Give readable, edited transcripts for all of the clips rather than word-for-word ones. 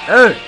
Эй!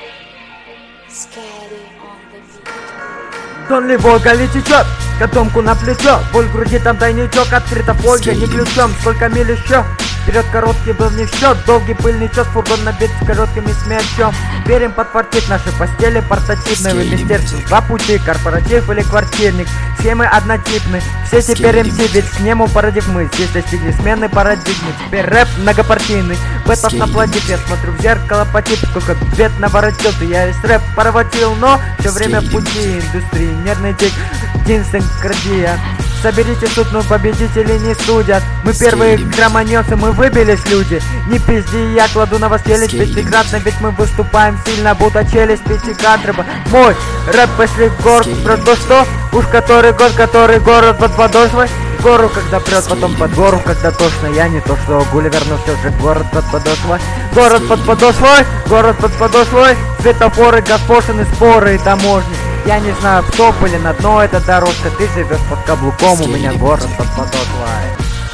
Дон ли Волга ли течет, котомку на плечо, боль в груди, там тайничок, открыта фольга, не ключом, сколько миль еще. Вперед короткий был не в счет, долгий пыльный час, фургон набит короткими смерчом. Верим подфартит наши постели портативные в министерстве. Два пути, корпоратив или квартирник, схемы однотипны. Все теперь МС, ведь с нему парадигмы. Здесь достигли смены парадигмы, теперь рэп многопартийный. Бэтов наплодит, я смотрю в зеркало по типу, сколько бед наворотил ты. Я весь рэп порватил, но все время в пути индустрии. Нервный тик, динсинкрадия. Соберите суд, но победители не судят. Мы первые громонёсы, мы выбились, люди. Не пизди, я кладу на вас челюсть пятикратно, ведь мы выступаем сильно, будто челюсть пятикратно. Мой рэп после гор, про что? Уж который город под подошвой. Гору, когда прет, потом под гору, когда тошно. Я не то, что Гулливер, но все же город под подошвой. Город под подошвой, город под подошвой. Светофоры, госпошины, споры и таможни. Я не знаю, в топ или на дно эта дорожка. Ты живешь под каблуком, у меня город под подошвой.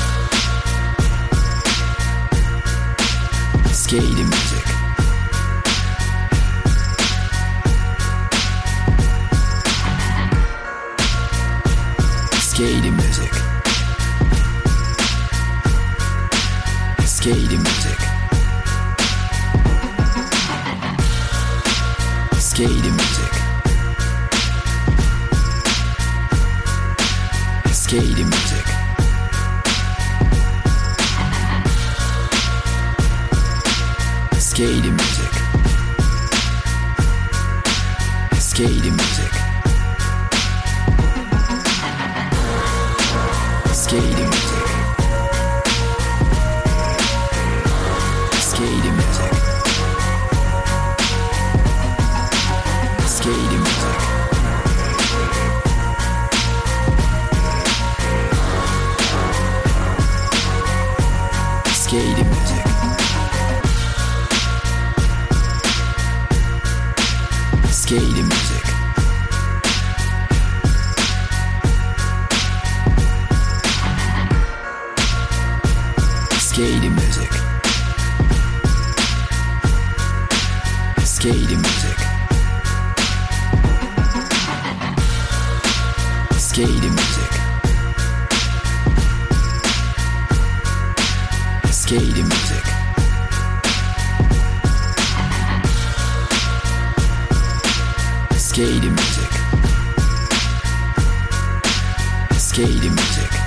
Skating music. Skating music. Skating music. Skating music. Skating music. Skating music. Skating music. Skating music. Skating music. Skating music. Skating music. Skating music. Skating music. Skating music. Skating music. Skating music. Skating music. Skating music.